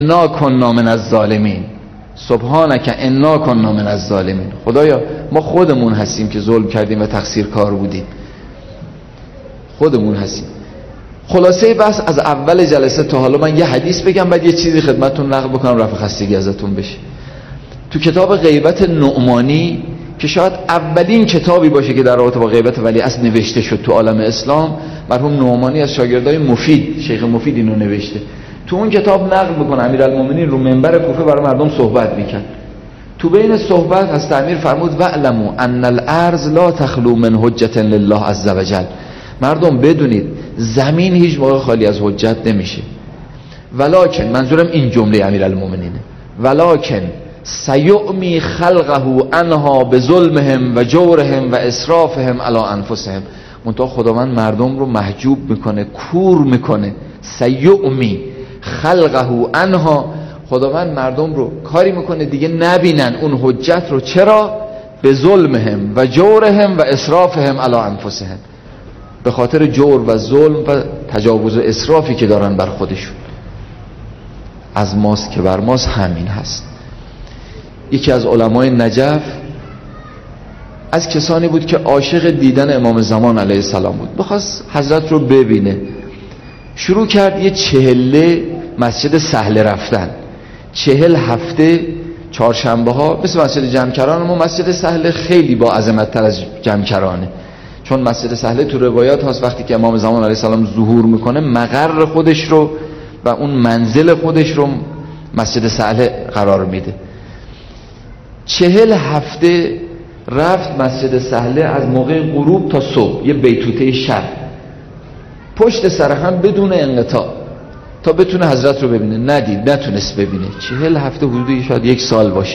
انا کنا من الظالمین، سبحانک انا کنا من الظالمین. خدایا ما خودمون هستیم که ظلم کردیم و تقصیر کار بودیم، خودمون هستیم. خلاصه بحث از اول جلسه تا حالا من یه حدیث بگم، بعد یه چیزی خدمتتون نقل بکنم رفع خستگی ازتون بشه. تو کتاب غیبت نعمانی که شاید اولین کتابی باشه که در رابطه با غیبت ولیعصر نوشته شد تو عالم اسلام، مرحوم نعمانی از شاگردای مفید، شیخ مفید اینو نوشته. تو اون کتاب نقل میکنه امیرالمومنین رو منبر کوفه برای مردم صحبت میکرد. تو بین صحبت از امیر فرمود واعلموا ان الارض لا تخلو من حجة لله عز وجل. مردم بدونید زمین هیچ موقع خالی از حجت نمیشه. ولکن، منظورم این جمله امیرالمومنینه، ولکن سیعمی خلقه عنها بظلمهم و جورهم و اسرافهم علی انفسهم. منتها خداوند مردم رو محجوب میکنه، کور میکنه. سیعمی خلقه عنها، خداوند مردم رو کاری میکنه دیگه نبینن اون حجت رو. چرا؟ به ظلمهم و جورهم و اسرافهم علی انفسهم، به خاطر جور و ظلم و تجاوز و اسرافی که دارن بر خودشون. از ماست که بر ماست همین هست. یکی از علمای نجف از کسانی بود که عاشق دیدن امام زمان علیه السلام بود، بخواست حضرت رو ببینه. شروع کرد یه 40 مسجد سهل رفتن، 40 هفته چهارشنبه ها مثل مسجد جمکران. اما مسجد سهل خیلی با عظمت تر از جمکرانه، چون مسجد سهل تو روایات هست وقتی که امام زمان علیه السلام ظهور میکنه مقر خودش رو و اون منزل خودش رو مسجد سهل قرار میده. 40 هفته رفت مسجد سهله از موقع غروب تا صبح، یه بیتوته شب پشت سر هم بدون انقطاع تا بتونه حضرت رو ببینه. ندید، نتونست ببینه. 40 هفته حدودی شاید 1 سال باشه.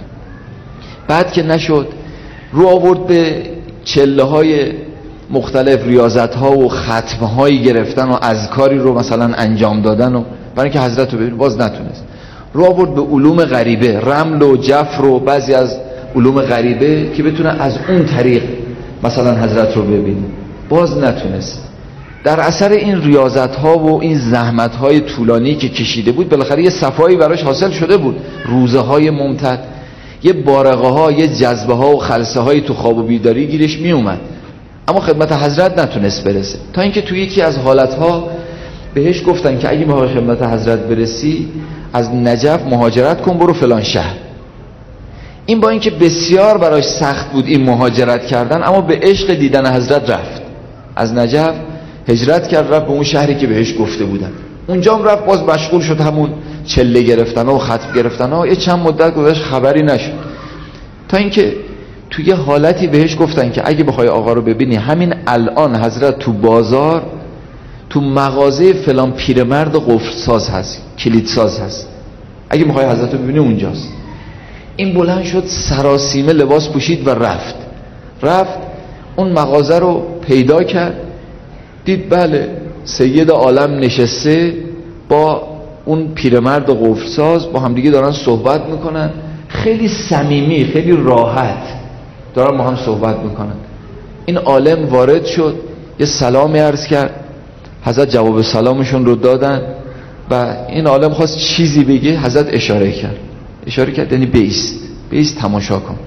بعد که نشد رو آورد به چله های مختلف، ریاضت ها و ختم هایی گرفتن و اذکاری رو مثلا انجام دادن و برای اینکه حضرت رو ببینه، باز نتونست. رو آورد به علوم غریبه، رمل و جفر و بعضی از علوم غریبه که بتونه از اون طریق مثلا حضرت رو ببینه، باز نتونست. در اثر این ریاضت ها و این زحمت های طولانی که کشیده بود بالاخره یه صفایی براش حاصل شده بود. روزه های ممتد، یه بارقه ها، یه جذبه ها و خلسه های تو خواب و بیداری گیرش می اومد، اما خدمت حضرت نتونست برسه. تا اینکه توی یکی از حالت ها بهش گفتن که اگه میخوای خدمت حضرت برسی از نجف مهاجرت کن، برو فلان شهر. این با اینکه بسیار براش سخت بود این مهاجرت کردن، اما به عشق دیدن حضرت رفت. از نجف هجرت کرد، رفت به اون شهری که بهش گفته بودن. اونجا هم رفت، باز مشغول شد همون چله گرفتن و ختم گرفتن ها. یه چند مدت گذشت خبری نشد، تا اینکه توی حالتی بهش گفتن که اگه بخوای آقا رو ببینی همین الان حضرت تو بازار تو مغازه فلان پیرمرد قفلساز هست، کلیدساز هست، اگه میخوای حضرت رو ببینی اونجاست. این بلند شد سراسیمه لباس پوشید و رفت اون مغازه رو پیدا کرد، دید بله سید عالم نشسته با اون پیرمرد قفلساز با همدیگه دارن صحبت میکنن، خیلی صمیمی، خیلی راحت دارن با هم صحبت میکنن. این عالم وارد شد، یه سلامی عرض کرد، حضرت جواب سلامشون رو دادن و این عالم خواست چیزی بگه، حضرت اشاره کرد یعنی بیست تماشا کن.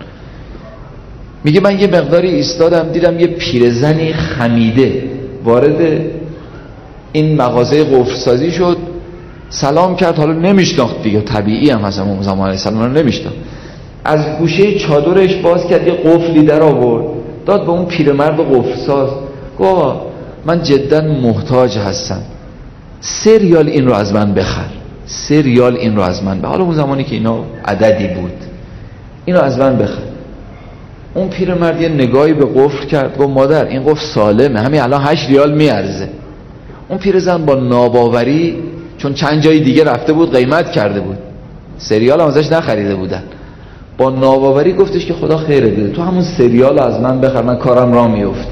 میگه من یه مقداری ایستادم، دیدم یه پیرزنی خمیده وارد این مغازه قفلسازی شد، سلام کرد. حالا نمیشناخت دیگه، طبیعی هم از امام زمان علیه السلام رو نمیشناخت. از گوشه چادرش باز کرد، یه قفلی در آورد داد به اون پیرمرد قفلساز. گفت من جدا محتاج هستم، 3 ریال این رو از من بخر، 3 ریال این رو از من بخر. حالا اون زمانی که اینا عددی بود، اینو از من بخر. اون پیرمرد یه نگاهی به قفل کرد، گفت مادر این قفل سالمه، همین الان 8 ریال میارزه. اون پیرزن با ناباوری، چون چند جای دیگه رفته بود قیمت کرده بود، 3 ریال هم ازش نخریده بودن، با ناباوری گفتش که خدا خیره بده، تو همون 3 ریال از من بخر، من کارم راه میفته.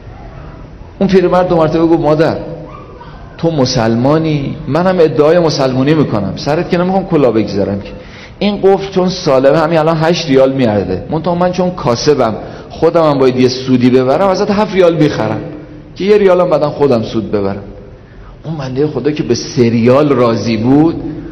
اون پیرمرد 2 مرتبه گفت مادر تو مسلمانی، منم ادعای مسلمانی میکنم، سرت که نمیخوام کلا بگذارم که این قفل چون سالمه همین الان 8 ریال میارزه، منتها من چون کاسبم خودم باید یه سودی ببرم، ازت 7 ریال میخرم که 1 ریالم بعدن خودم سود ببرم. اون بنده خدا که به 3 ریال راضی بود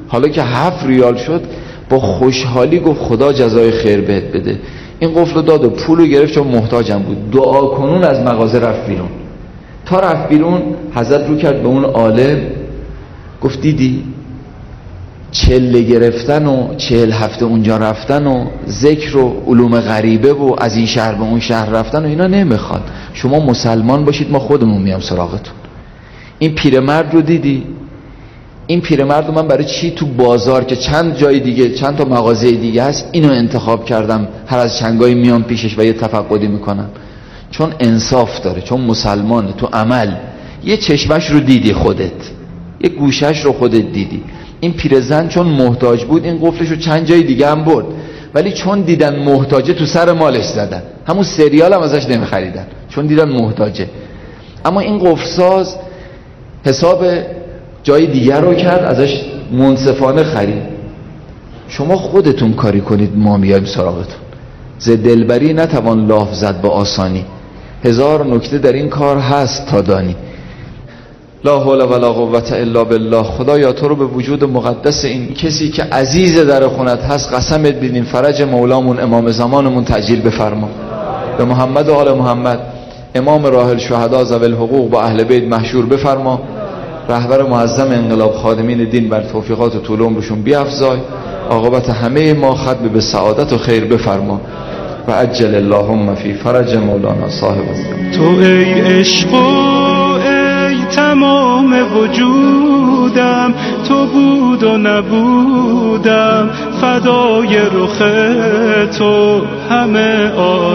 حالا که 7 ریال شد با خوشحالی گفت خدا جزای خیر بهت بده. این قفل داد و پولو گرفت چون محتاجم بود. دعا کنون از مغازه رفت بیرون. تا رفت بیرون حضرت رو کرد به اون عالم گفت دیدی چله گرفتن و 40 هفته اونجا رفتن و ذکر و علوم غریبه و از این شهر به اون شهر رفتن و اینا نمیخواد. شما مسلمان باشید ما خودمون میام سراغتون. این پیرمرد رو دیدی؟ این پیرمرد رو من برای چی تو بازار که چند جای دیگه چند تا مغازه دیگه هست اینو انتخاب کردم، هر از چنگایی میام پیشش و یه تفقدی میکنم؟ چون انصاف داره، چون مسلمانه. تو عمل یه چشمش رو دیدی خودت، یه گوشش رو خودت دیدی. این پیرزن چون محتاج بود این قفلش رو چند جای دیگه هم برد، ولی چون دیدن محتاجه تو سر مالش زدن. همون سریال هم ازش نمیخریدن چون دیدن محتاجه. اما این قفلساز حساب جای دیگر رو کرد، ازش منصفانه خرید. شما خودتون کاری کنید ما میایم سراغتون. ز دلبری نتوان لاف زد با آسانی، 1000 نکته در این کار هست تا دانی. لا حول ولا قوة الا بالله. خدایا تو رو به وجود مقدس این کسی که عزیز در خونت هست قسمت بدیم، فرج مولامون امام زمانمون تعجیل بفرما. به محمد و آل محمد امام راحل شهدا ذوی الحقوق با اهل بیت محشور بفرما. رهبر معظم انقلاب خادمین دین بر توفیقات طول عمرشون بیفزای. عاقبت همه ما ختم به سعادت و خیر بفرما. و عجل اللهم فی فرج مولانا صاحب الزمان. تو ای عشق و ای تمام وجودم، تو بود و نبودم فدای رخ تو همه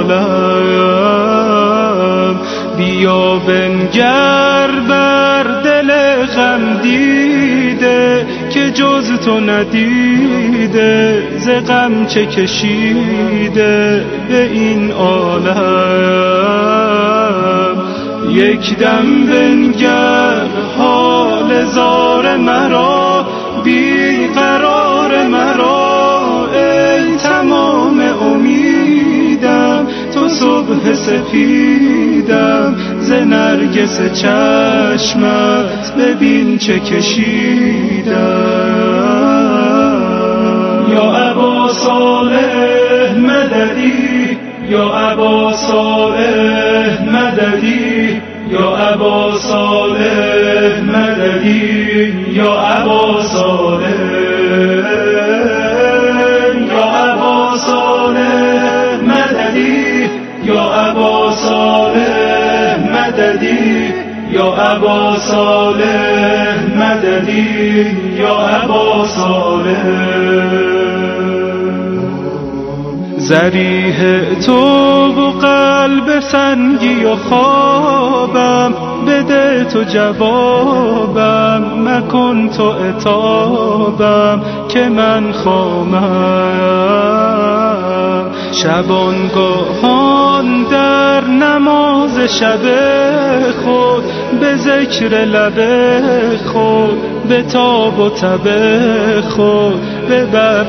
عالم. بیا بنگر بر دل غم دیده که جز تو ندیده، ز غم چه کشیده به این عالم. یک دم بنگر حال زار مرا، بی قرار مرا، ای تمام امیدم، تو صبح سپیدم، ز نرگس چشمت ببین چه کشیدم. یا ابا صالح مددی، یا ابا صالح مددی، یا ابا صالح مددی، یا ابا صالح، یا ابا صالح مددی، یا ابا صالح مددی، یا ابا صالح مددی، یا ابا صالح. ذریح تو و قلب سنگی و خوابم، بده تو جوابم، مکن تو عتابم که من خامم. شبانگاهان در نماز شب خود، به ذکر لب خود، به تاب و تب خود، به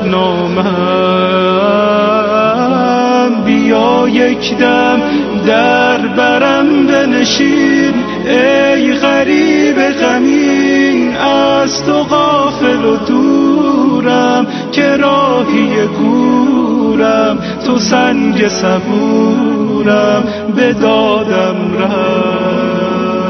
برنامم. بیا یک دم در برم بنشین، ای غریب غمین، از تو غافل و دورم، که راهی گورم، تو سنگ صبورم، به دادم رم.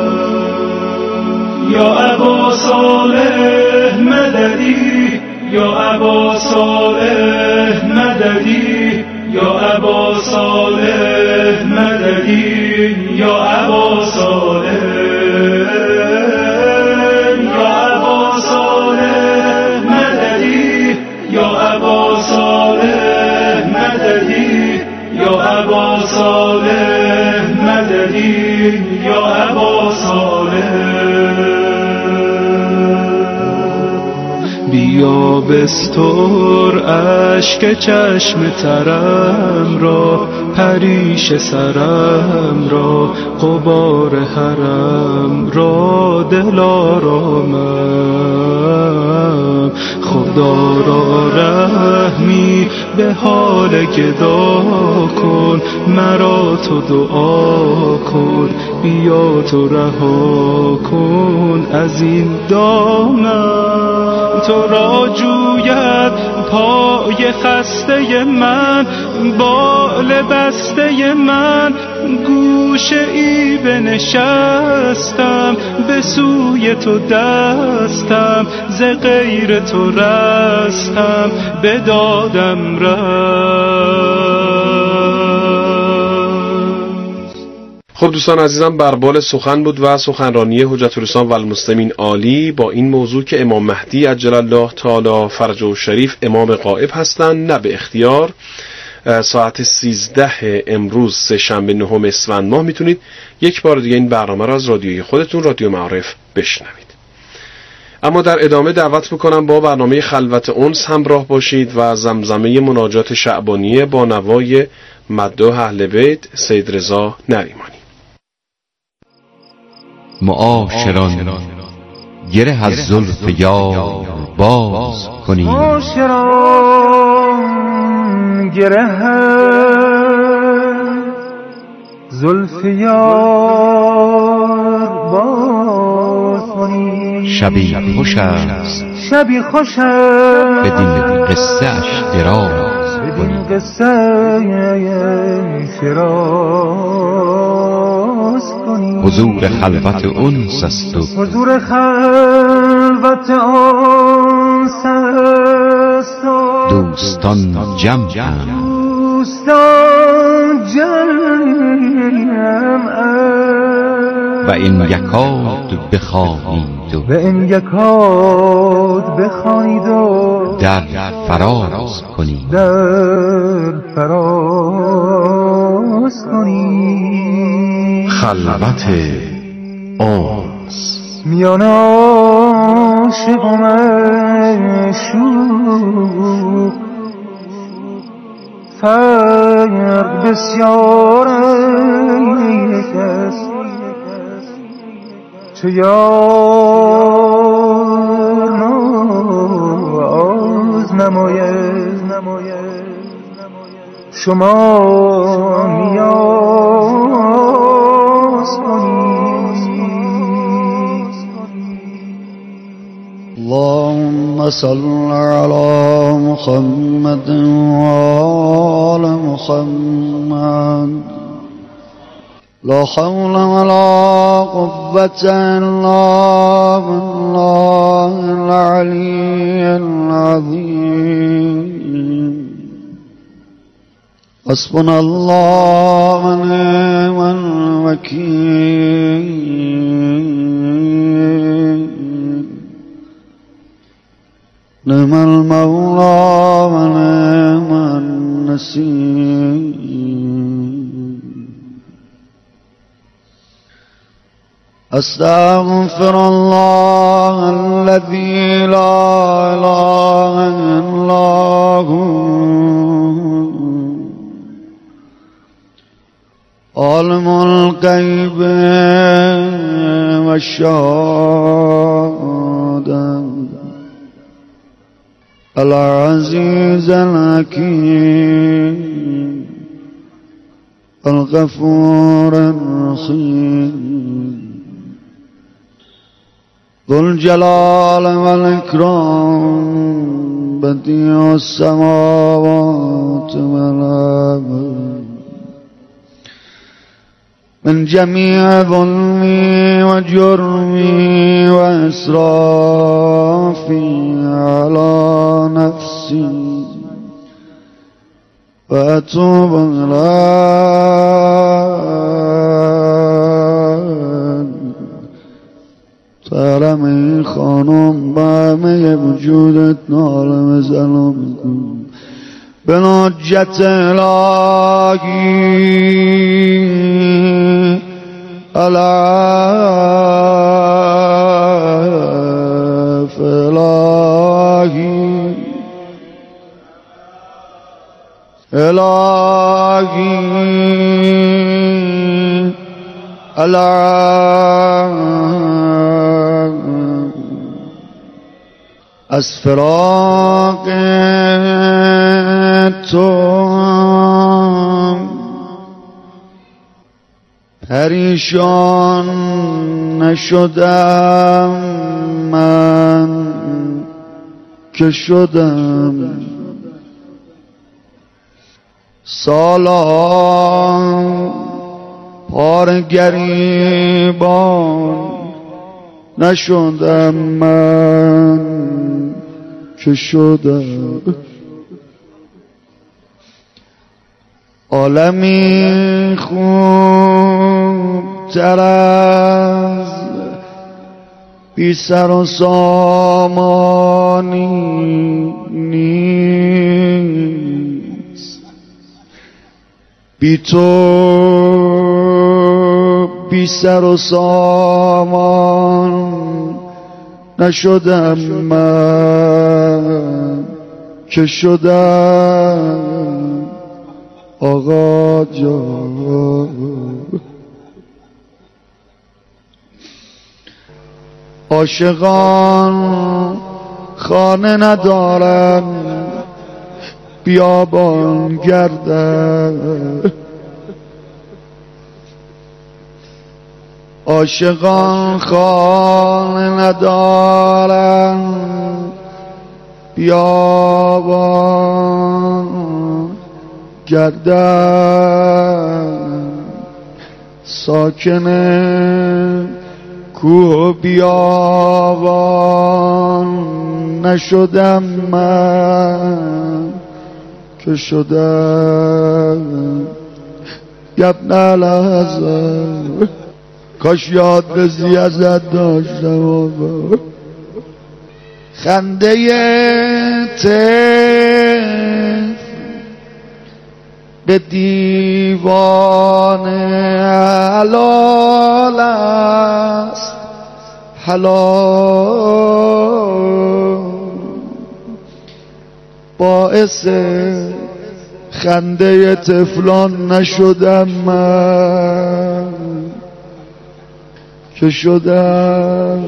یا ابا صالح مددی، یا ابا صالح مددی، یا ابا صالح مددی، یا ابا صالح، یا ابا صالح مددی، یا ابا صالح مددی، یا ابا صالح مددی، یا ابا صالح. بیا بستر اشک چشم ترم را، پریش سرم را، غبار حرم را، دلارامم. خدا را رحمی به حال گدا کن، مرا تو دعا کن، بیا تو رها کن از این دامم. تو را جوید پای خسته من، بال بسته من. گوشه ای بنشستم، به سوی تو دستم، ز غیر تو رستم، به دادم رست. خب دوستان عزیزم، بربال سخن بود و سخنرانی حجت الاسلام و المسلمین عالی با این موضوع که امام مهدی عجل الله تعالی فرجه الشریف امام غائب هستند، نه به اختیار. ساعت 13 امروز سه‌شنبه 9 اسفند ماه میتونید یک بار دیگه این برنامه را از رادیوی خودتون رادیو معارف بشنوید. اما در ادامه دعوت میکنم با برنامه خلوت انس همراه باشید و زمزمه مناجات شعبانیه با نوای مداح اهل بیت سید رضا نریمانی. معاشران گره از زلف یار باز کنید، معاشران گره زلف یار باز کنید. شبی خوش است، شبی خوش است، بدین قصه اش دراز کنید. قصه دراز کنید. حضور خلوت انس است و حضور خلوت انس است و دوستان جمع‌اند، دوستان جمع‌اند. و این یکاد بخوانید و این یکاد بخوانید و در فراز کنید. در فراز کنید. خلوت انس میان عاشق و معشوق فرق بسیار است. چه یار ناز نماید شما نیاز کنید. اللهم صل على محمد وآل محمد. لا حول ولا قوة إلا بالله العلي العظيم. حسبنا الله ونعم الوكيل. نعم المولى ونعم النصير. أستغفر الله الذي لا إله إلا هو عالم الغيب والشهادة العزيز الحكيم الغفور الرحيم ذو الجلال والإكرام بديع السماوات والأرض. من جميع ظلمي وجرمي وإسرافي على نفسي وأتوب إليك. سلام خانم با همه وجودت عالم سلام کن به حجت الهی العف الهی الهی العف. از فراق تو پریشان نشدم من که شدم سالان پار گریبان نشدم من که شدم عالمی خوبتر از بی سر و سامانی نیست بی تو بی سر و سامان نشدم من که شدم آقا جان عاشقان خانه ندارن بیابان گردن عاشقان خانه ندارن بیابان گردن ساکن کوه و بیابان نشدم من که شدم ابن الحسن کاش یاد بزی ازت داشتم آقا خنده طفل به دیوان حلال است حلال باعث خنده طفلان نشدم من که شدم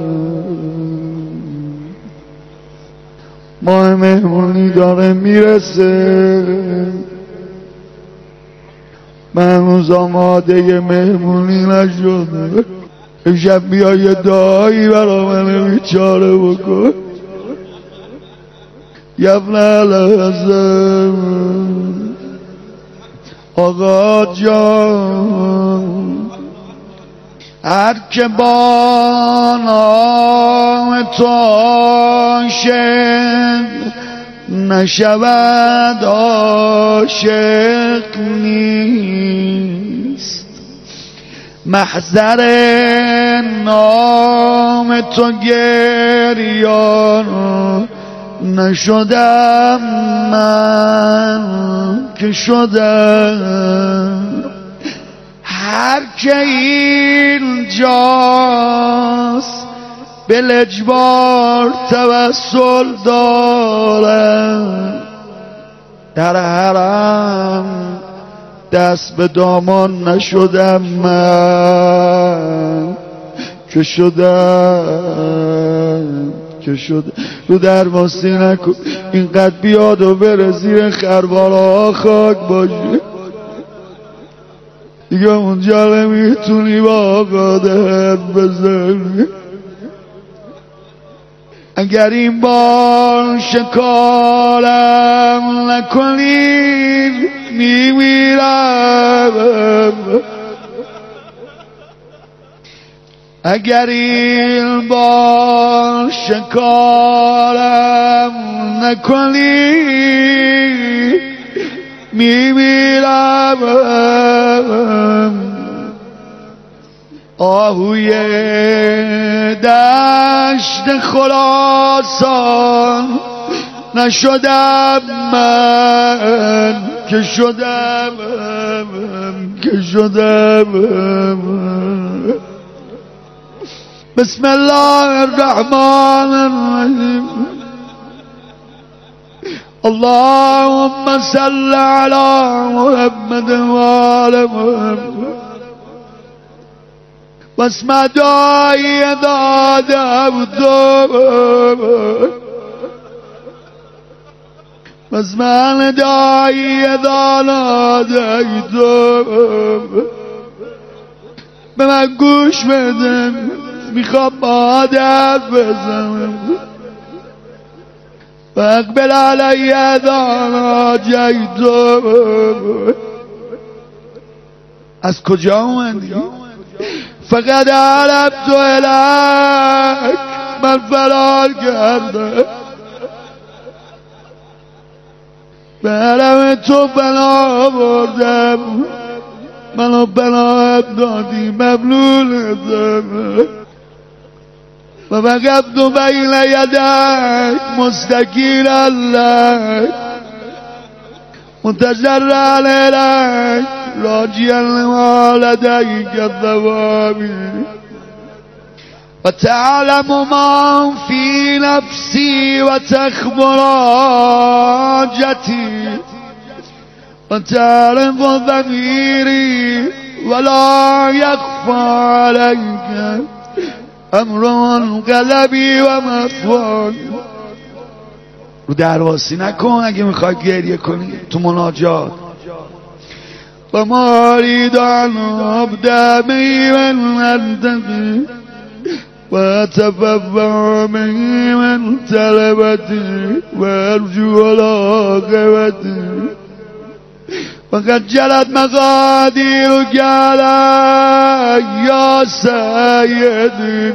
ماه مهمونی داره میرسه من هنوز آماده مهمونی نشده امشب بیا یه دعایی برا من بیچاره بکن ابن الحسن آقا جان هر که با نام تو عاشق نشود عاشق نیست محضر نام تو گریان نشدم من که شدم هر که اینجاست به اجبار توسل دارم در حرم دست به دامان نشدم من که شدم رو درماستی نکن اینقدر بیاد و بره زیر خربارها خاک باشه دیگه اونجا نمیتونی با آقا دهت بزنی اگر این بار شکارم نکنی میمیرم اگر این بار شکارم نکنی میمیرم آهوی دشت خراسان نشدم من که شدم بسم الله الرحمن الرحیم اللهم صل على محمد وآل محمد واسمع دعای دادم واسمع دعای دادم به من گوش بده میخوام با حرف بزنم فاقبل علی اذا جیت. از کجا اومدی؟ فقط عرفت الک، من فرار کردم، به حرم تو پناه بردم، منو پناه دادی ممنونتم. و وقفت بین یدک مستکینا لک متضرعا الیک راجعا لما لدیک الثواب. و تعلم ما فی نفسی و تخبر حاجتی و تعرف ضمیری ولا یخفی علیک امر قلبی و مخفی. رو درواسی نکن اگه میخوای گریه کنی تو مناجات. و مارید ان ابدا من منطقی و تفوع من طلبتی و ارجو العاقبتی وقد جرت مقادیرک علی یا سیدی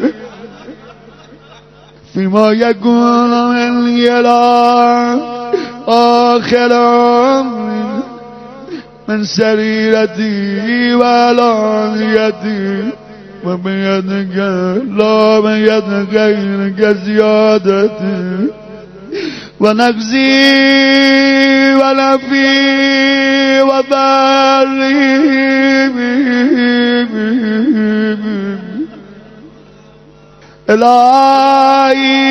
فیما یکون منی الی آخر عمری من سریرتی و علانیتی و بیدک لا بیدک غیرک زیادتی و نقضی و نفی و بری الهی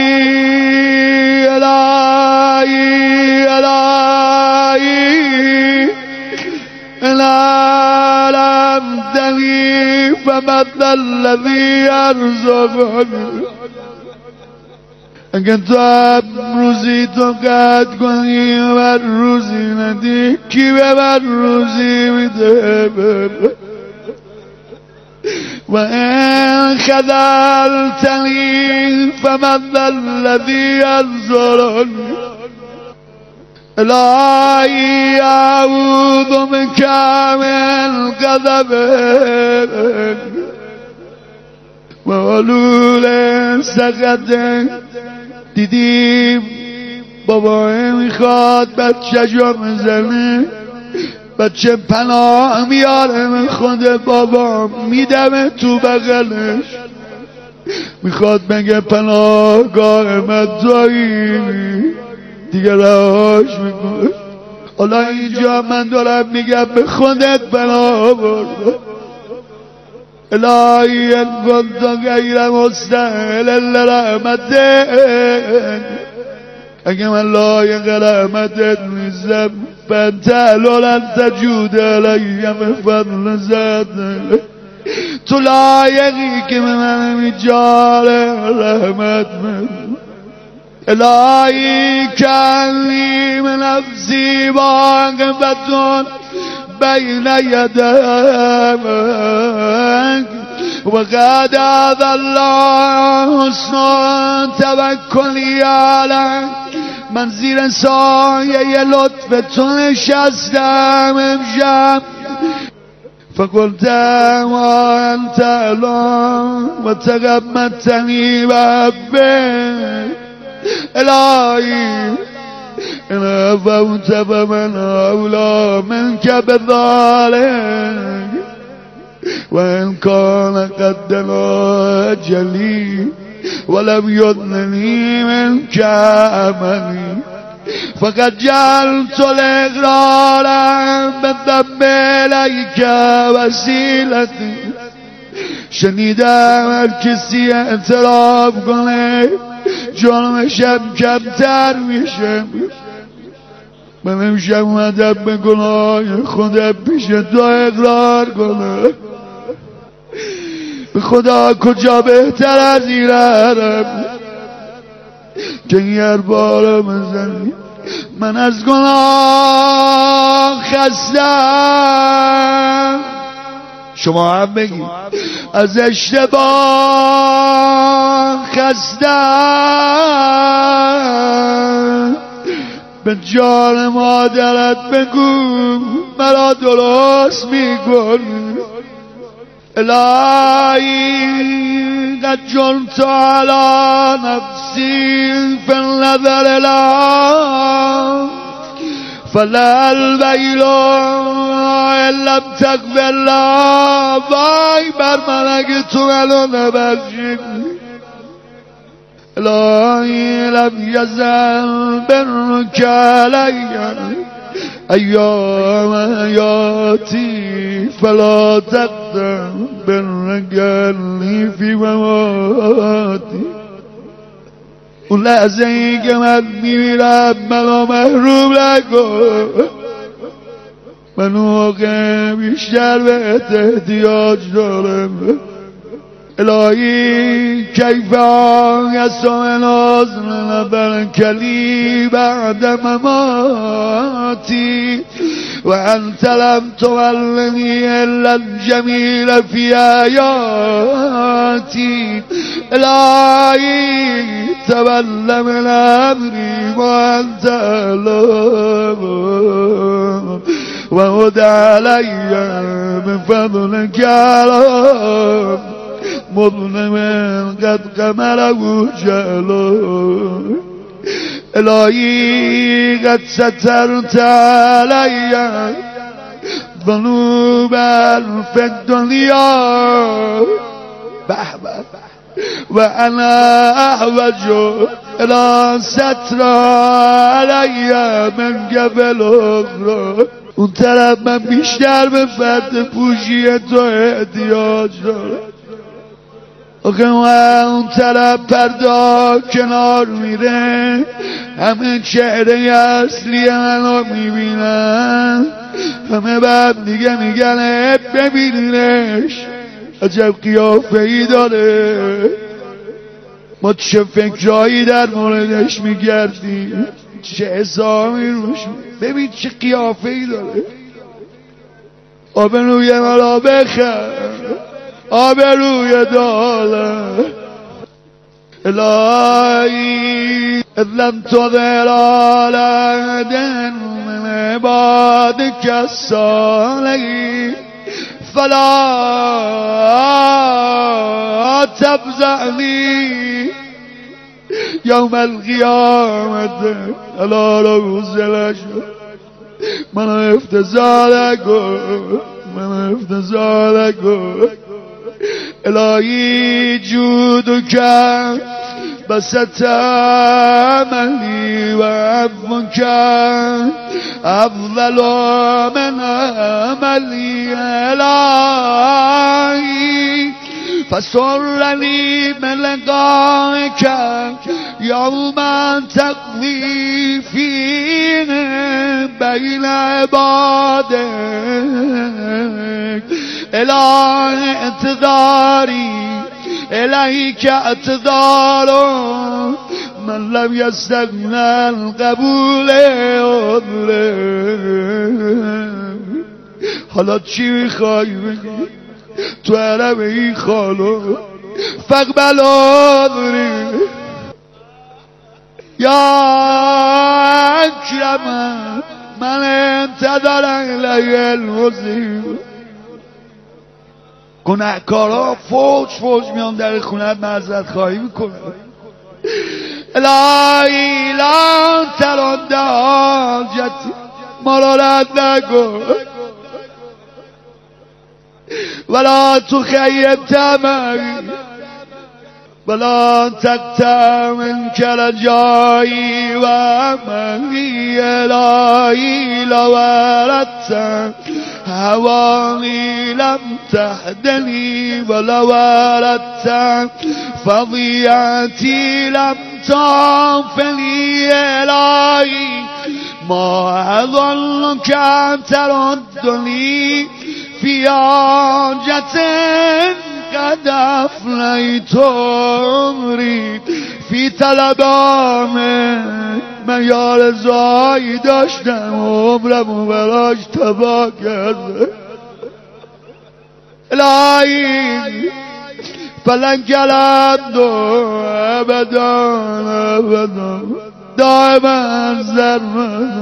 الهی الهی العالم دنی فمثل الذی ارزقنی. اگر تو روزی تو قد کنی و بر روزی ندی کی به بر روزی میده؟ و این خذلتنی فمثل الذی انظرنی. الهی اعوذ بک من غضبک و حلول سخطک. دیدیم بابا میخواد بچه جا بزنه، بچه پناه میاره، خود بابا میدمه تو بغلش، میخواد بگه پناهگاه من داری، دیگه رهاش میکنه. حالا اینجا من دارم میگم به خودت پناه برده. الهی ان کنت غیر مستاهل لرحمتک، اگه من لایق رحمتت نیستم فانت لن تجود علی من فضل ذاتک، تو لایقی که به من میجار رحمت من. الهی کلی من نفسی واقفتون بین یدیک و قد الله حسن توکلی علیک. من زیر سایه لطف تو نشستم امشب، فقلتم انت اعلم و تغمدتنی بحبک. الهی ان عفوت فمن اولی منک بذلک و ان کان قد دنا اجلی ولم یدننی منک عملی فقد جعلت الاقرار بالذنب الیک وسیلتی. شنیدم هر کسی اعتراف کنه جرمشم کمتر میشه. من امشب اومدم به گناه خودم پیش تو اقرار کنم. به خدا کجا بهتر از این رهرم که این حرفا بزنی. من از گناه خستم، شما هم بگید از اشتباه خستم به جان مادرت بگو مرا درست میکنی الهی قد جنت على نفسي في النظر الان فلا الويل ان لم تغفر له وای بر من اگه تو منو نبخشی الهی لم یزل برک علی ایام حیاتی فلا تقدم برگردی فی مماتی اون لحظه ای که من میمیرم منو محروم نکن من موقع بیشتر بهت احتیاج دارم الهی کیف یسم نازل برکلی بعد مماتی و انت لم تولنی الا الجمیل فی حیاتی الهی تول من امری و انت علام و هد علی من فضلک علام مظلم قد قمره جلو الهی قد سترت علی ذنوبا فی الدنیا و انا احوج الى ستر علی من قبل اخرى اون طرف من بیشتر به فرد پوشی تو احتیاج دارم آخه اون طرف پردا کنار میره همه چهره اصلی منو میبینن همه بعد دیگه میگن ببینینش عجب قیافه ای داره ما چه فکرهایی در موردش میگردیم چه حسابی روش ببین چه قیافه ای داره آبروی مرا بخر آبروی داله الهی اذ لم تظهر على احد من عبادك الصالحين فلا تفزعني يوم القيامة على رؤوس الاشهاد من افتضاح نکن الهی جود کرد بسط عملی و عفو کرد افضل من عملی الهی فسرنی من لقائک یوما تقضی فیه بین عبادک اله اعتذاری الیک اعتذار من لم یستغن القبول عذره حالا چی میخوای بگی تو عرب این خالو فقبل عذری یا اکرم من انتظر الیه المصیب گناهکارا فوج میان در خونت معذرت خواهی میکنه الهی لا ترد حاجتی ما را رد نکن ولا تخیب طمعی ولا تقطع منك رجایی و امنی الهی لو اردت هوانی لم تهدنی ولو اردت فضیعتی لم تغفلی الهی ما اظنك ان تردنی فی حاجة قد افنیت عمری فی طلبامه من یارزایی داشتم عمرمو براش تباه کرده الهی فلن کلم ابدا دائما سرمدا